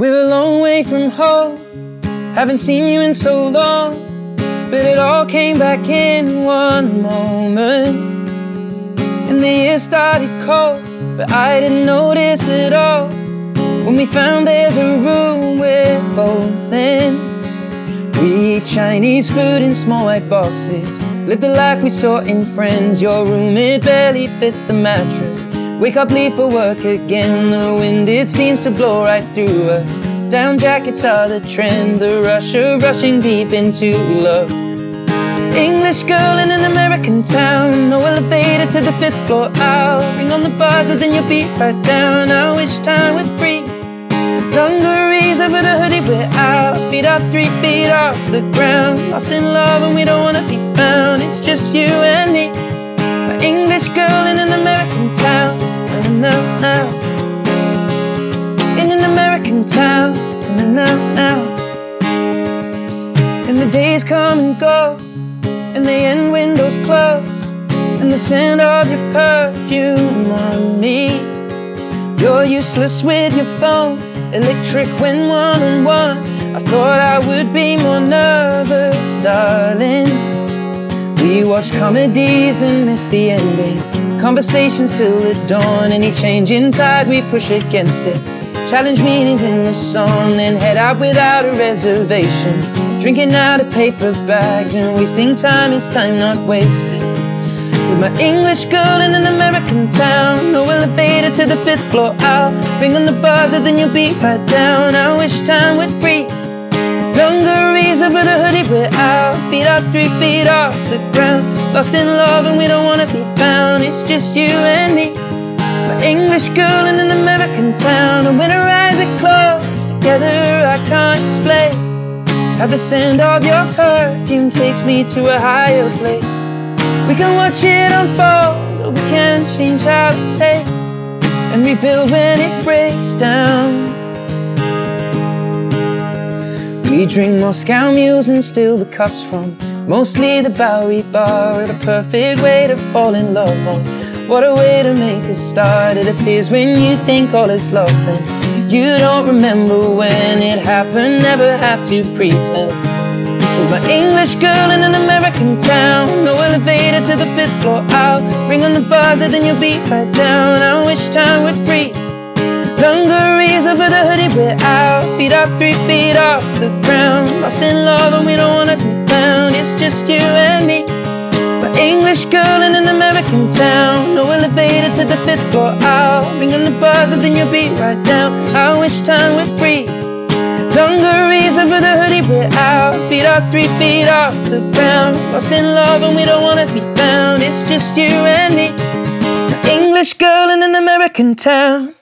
We're a long way from home, haven't seen you in so long, but it all came back in one moment. And the year started cold, but I didn't notice it all when we found there's a room we're both in. We eat Chinese food in small white boxes, live the life we saw in Friends. Your room, it barely fits the mattress. Wake up, leave for work again. The wind, it seems to blow right through us. Down jackets are the trend, the rush of rushing deep into love. English girl in an American town, no elevator to the 5th floor out. Ring on the buzzer, then you'll be right down. I wish time would freeze. Dungarees over the hoodie, we're out. Feet up 3 feet off the ground. Lost in love and we don't wanna be found. It's just you and me, an English girl in an American town. Now, in an American town. Now, and the days come and go, and they end when doors close, and the scent of your perfume on me. You're useless with your phone, electric when one-on-one. I thought I would be more nervous, darling. We watch comedies and miss the ending, conversations till the dawn. Any change in tide, we push against it. Challenge meanings in the song, then head out without a reservation. Drinking out of paper bags and wasting time is time not wasted. With my English girl in an American town, no elevator to the 5th floor out. Ring on the buzzer, then you'll be right down. I wish time would freeze. Dungarees over the hoodie, we're out. Feet up 3 feet off the ground. Lost in love and we don't wanna be found. It's just you and me, my English girl in an American town. And when our eyes are closed together, I can't explain how the scent of your perfume takes me to a higher place. We can watch it unfold, but we can't change how it tastes, and rebuild when it breaks down. We drink Moscow mules and steal the cups from mostly the Bowery Bar. A perfect way to fall in love on. What a way to make a start. It appears when you think all is lost, then you don't remember when it happened. Never have to pretend. With my English girl in an American town, no elevator to the 5th floor out. Ring on the buzzer, then you'll be right down. I wish time would freeze. Dungarees over the hoodie, we're out. Feet up 3 feet off the ground. Lost in love and we don't wanna be found. It's just you and me, my English girl in an American town. No elevator to the 5th floor out. Ring on the buzzer, then you'll be right down. I wish time would freeze. Dungarees over the hoodie, we're out. Feet up 3 feet off the ground. Lost in love and we don't wanna be found. It's just you and me, my English girl in an American town.